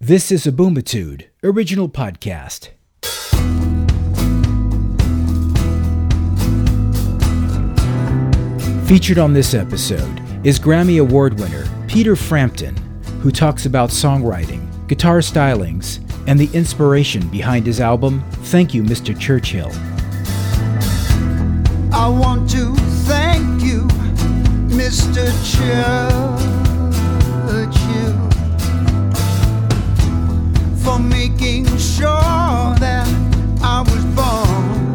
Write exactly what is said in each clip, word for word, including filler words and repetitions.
This is a Boomitude original podcast. Featured on this episode is Grammy Award winner Peter Frampton, who talks about songwriting, guitar stylings, and the inspiration behind his album, Thank You, Mister Churchill. I want to thank you, Mister Churchill, for making sure that I was born.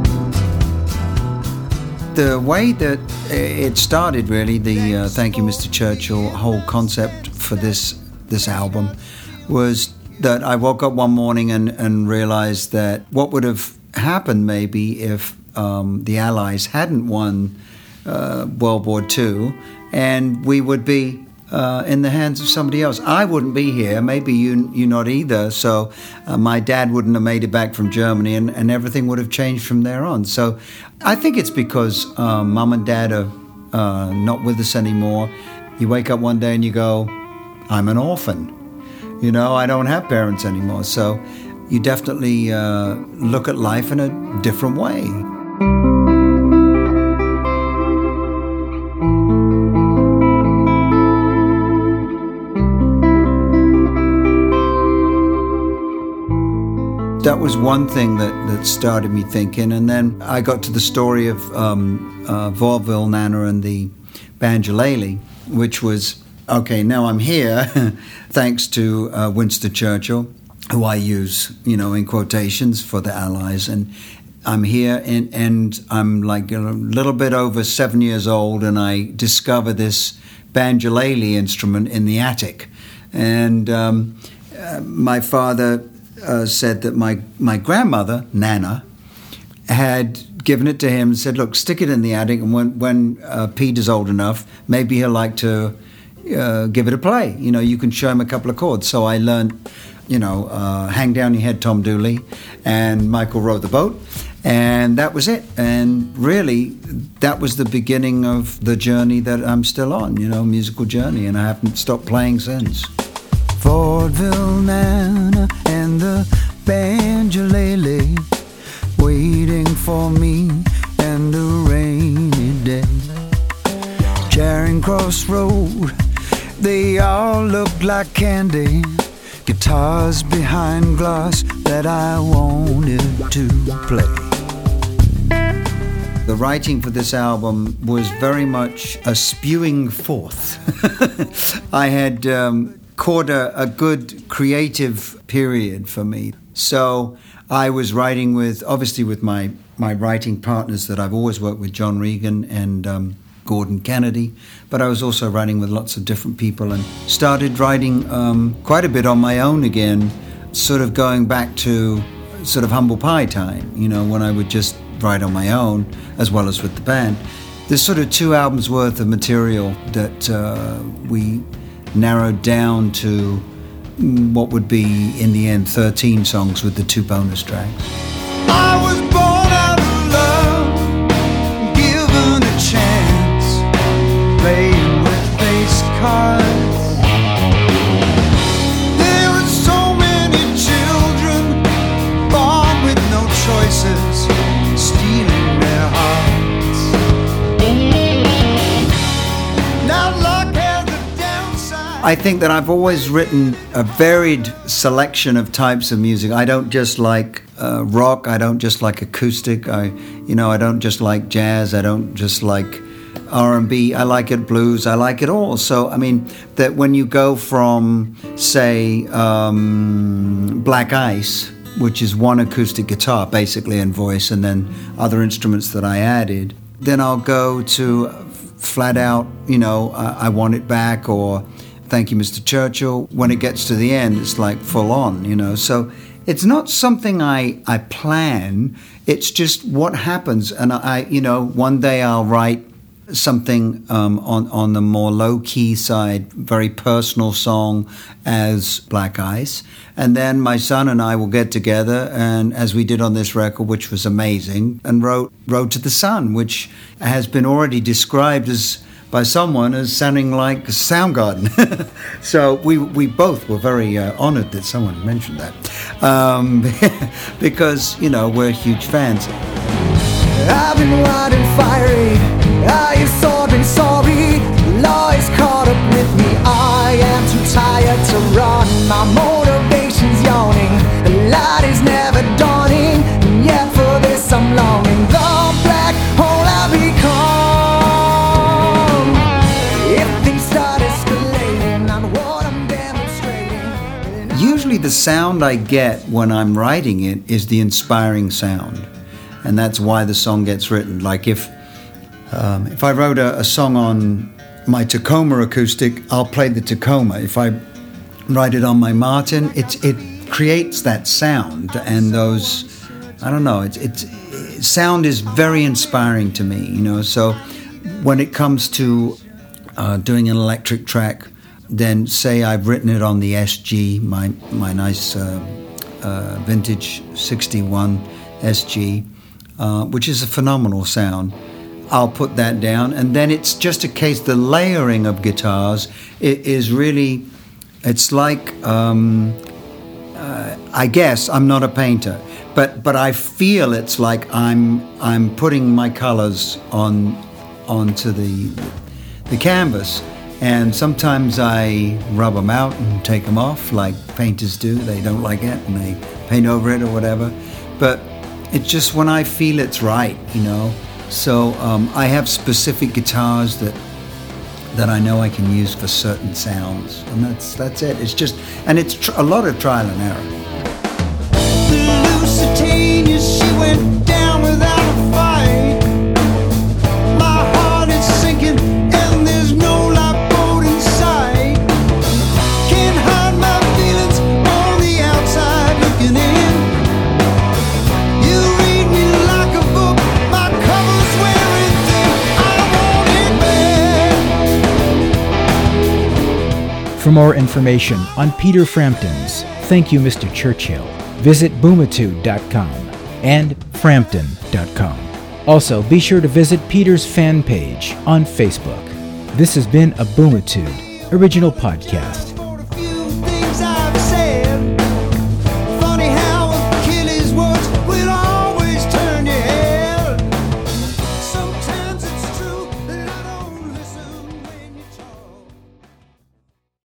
The way that it started, really, the uh, Thank You, Mister Churchill whole concept for this this album was that I woke up one morning and, and realized that what would have happened maybe if um, the Allies hadn't won uh, World War Two, and we would be Uh, in the hands of somebody else. I wouldn't be here, maybe you you not either, so uh, my dad wouldn't have made it back from Germany, and, and everything would have changed from there on. So I think it's because um, mum and dad are uh, not with us anymore. You wake up one day and you go, I'm an orphan. You know, I don't have parents anymore. So you definitely uh, look at life in a different way. That was one thing that, that started me thinking. And then I got to the story of um, uh, Vaudeville Nana and the Banjolele, which was, okay, now I'm here thanks to uh, Winston Churchill, who I use, you know, in quotations for the Allies. And I'm here and, and I'm like a little bit over seven years old, and I discover this Banjolele instrument in the attic. And um, uh, my father Uh, said that my, my grandmother, Nana, had given it to him and said, look, stick it in the attic, and when, when uh, Peter's old enough, maybe he'll like to uh, give it a play. You know, you can show him a couple of chords. So I learned, you know, uh, Hang Down Your Head, Tom Dooley, and Michael Rowed the Boat, and that was it. And really, that was the beginning of the journey that I'm still on, you know, musical journey, and I haven't stopped playing since. Vaudeville Nana and the Banjolele, waiting for me and a rainy day. Charing Cross Road, they all look like candy. Guitars behind glass that I wanted to play. The writing for this album was very much a spewing forth. I had um, caught a, a good creative period for me. So I was writing with, obviously with my, my writing partners that I've always worked with, John Regan and um, Gordon Kennedy, but I was also writing with lots of different people and started writing um, quite a bit on my own again, sort of going back to sort of Humble Pie time, you know, when I would just write on my own as well as with the band. There's sort of two albums worth of material that uh, we narrowed down to what would be, in the end, thirteen songs with the two bonus tracks. I was born out of love, given a chance, playing with face cards. There were so many children born with no choices, stealing their hearts. Now luck has a downside. I think that I've always written a varied selection of types of music. I don't just like uh, rock. I don't just like acoustic. I, you know, I don't just like jazz. I don't just like R and B. I like it blues. I like it all. So, I mean, that when you go from, say, um, Black Ice, which is one acoustic guitar, basically, and voice, and then other instruments that I added, then I'll go to flat out, you know, I, I Want It Back, or Thank You, Mister Churchill. When it gets to the end, it's like full on, you know. So it's not something I, I plan. It's just what happens. And I, you know, one day I'll write something um, on, on the more low-key side, very personal song as Black Ice. And then my son and I will get together, and as we did on this record, which was amazing, and wrote Road to the Sun, which has been already described as by someone as sounding like Soundgarden. So we we both were very uh, honored that someone mentioned that, um, because, you know, we're huge fans. I've been wild and fiery, I have so been sorry, law is caught up with me, I am too tired to run, my motivation's yawning, the light is never dawning, and yet for this I'm longing, the black hole I become, if things start escalating on what I'm demonstrating. Usually the sound I get when I'm writing it is the inspiring sound. And that's why the song gets written. Like if um, if I wrote a, a song on my Tacoma acoustic, I'll play the Tacoma. If I write it on my Martin, it it creates that sound and those. I don't know. It's it's it, sound is very inspiring to me. You know. So when it comes to uh, doing an electric track, then say I've written it on the S G, my my nice uh, uh, vintage sixty-one S G. Uh, which is a phenomenal sound. I'll put that down, and then it's just a case, the layering of guitars it is really, it's like, um, uh, I guess, I'm not a painter, but but I feel it's like I'm I'm putting my colors on onto the the canvas, and sometimes I rub them out and take them off like painters do. They don't like it, and they paint over it or whatever, but it's just when I feel it's right, you know. So um, I have specific guitars that that I know I can use for certain sounds, and that's that's it. It's just, and it's tr- a lot of trial and error. The Lusitania, she went down without a fight. My heart is sinking, and there's no lifeboat in sight. Can't hide my feelings on the outside looking in. For more information on Peter Frampton's Thank You, Mister Churchill, visit boomitude dot com and frampton dot com. Also, be sure to visit Peter's fan page on Facebook. This has been a Boomitude original podcast.